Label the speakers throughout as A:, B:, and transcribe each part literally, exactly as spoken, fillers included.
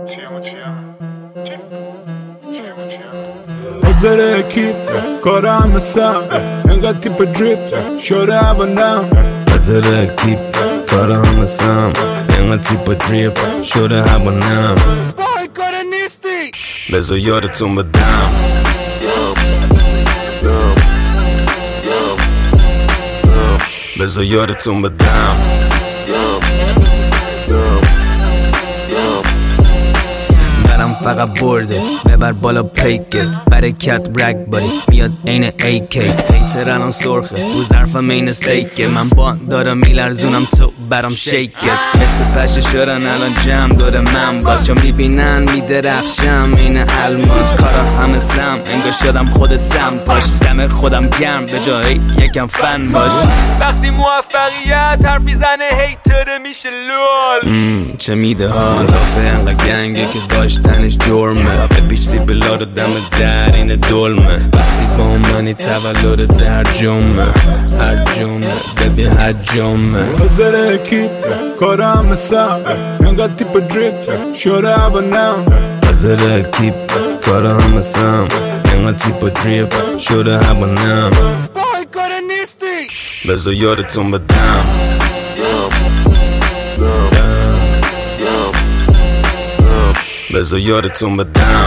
A: نظر اکیپ کارم مثل انقدر تیپ دریپ شده هوانم
B: نظر اکیپ کارم مثل انقدر تیپ دریپ شده هوانم
A: بای کار نیستی
B: بذار یادتون بدم بذار یادتون بدم برم فقط برده ببر بالا پیکت برکت رگ باری میاد این ای کی هیتر الان سرخه رو ظرفم این استیکه من با دارم میلرزونم تو برام شیکت مثل پشه شدن الان جمع داره من باز چون میبینن میدرخشم این الماس کارا همه سم انگار شدم خود سم پاش دم خودم گرم به جایی یکم فن باش
C: وقتی موفقیت حرف میزنه هیتر میشه لول
B: چه میده ها دافه انقدر گنگه که داشتنش جرمه به بیچ سی بلا رو دم در این دلمه وقتی با منی تولد هر جمعه هر جمعه ببین هر جمعه
A: نظر اکیپ کارم مثل انقدر تیپ دریپ شده هوانم
B: نظر اکیپ کارم مثل انقدر تیپ دریپ شده هوانم
A: بای کار نیستی
B: بذار یادتون بدم بذار یادتون بدم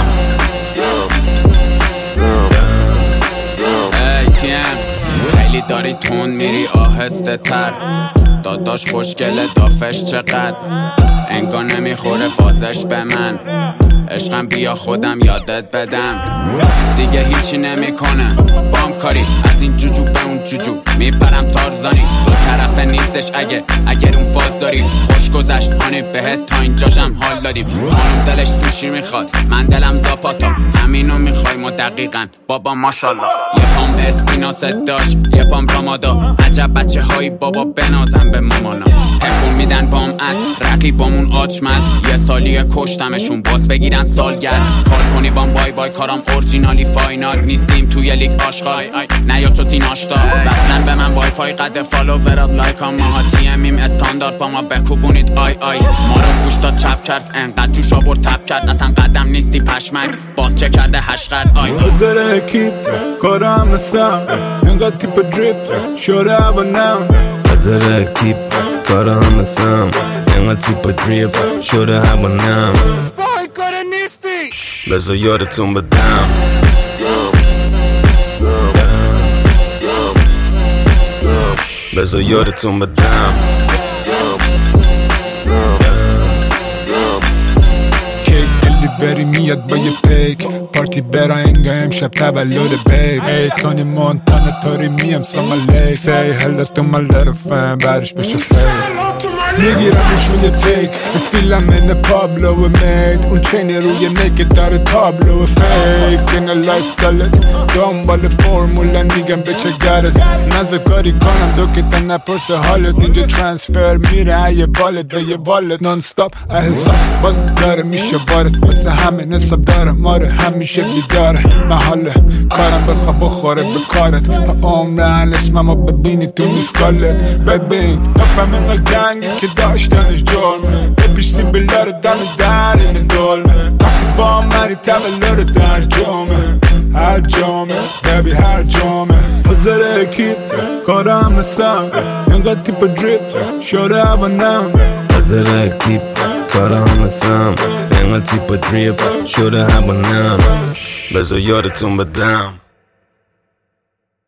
D: ای تیم خیلی داری تون میری آهسته تر داداش خوشگله دافش چقدر انگار نمیخوره فازش به من عشقم بیا خودم یادت بدم دیگه هیچی نمیکنه بام کاری از این جوجو به اون جوجو میپرم تارزانی دو طرفه نیستش اگه اگر اون فاز داری خوش گذشت هانی بهت تا اینجاشم حال دادیم خانم دلش سوشی میخواد من دلم زاپاتا همینو میخوای ما دقیقا بابا ماشالله یه پام اسپیناست داشت یه پام رامادا عجب بچه هایی بابا بنازم به مامانا حکوم میدن بام از رقیبامون آچمز یه سالی کشتمشون باز بگیرن سالگرد کار کنی بام بای بای کارم اورجینالی فاینال نیستیم توی لیگ آشغال نیا چو تین آشتا بسنن به من وای فای قد فالوورات لایک هم ماها تی امیم استاندارد با ما بکوبونید آی آی ما رو گوش داد چپ کرد انقدر جوش آورد تپ کرد اصلا قدم نیستی پشمک باز چه کرده هشقد آی
A: نظر اکیپ کارم مثل انقدر تیپ دریپ شده هوانم
B: نظر اکیپ کارم مثل انقدر تیپ دریپ شده هوانم
A: بای کار نیستی
B: بذار یادتون بدم بذار یادتون بدم
A: کیک دلیوری میاد با یه پیک پارتی برا انگا امشب تولد بیب ای تونی مونتانا تاری میم سامالی سی هلا تو my little fan بعدش بشه فیل میگیرمش روی تیک استیلم این پابلو مید اون چینی روی نکت داره تابلو فیک این لایف ستایلت دنبال فرمولا میگم به چه گرد نزد کاری کنم دو که تا نپرس حالت اینجا ترانسفر میره یه والت به یه والت نان ستاپ احساب باز داره میشه بارت واسه همین حساب داره ماره همیشه بیداره محاله کارم بخواه بخوره به کارت تا عمرن اسممو ببینی تو میسکالت ببین نفهم اینقا گنگی که داشتنش جرمه بپیش سیبیلا رو دم در این دلمه وقتی با منی تولد در جامعه هر جامعه ببی هر جامعه نظر اکیپ کارم مثل انقدر تیپ دریپ شده هوانم
B: نظر اکیپ کارم مثل انقدر تیپ دریپ شده هوانم بذار یادتون بدم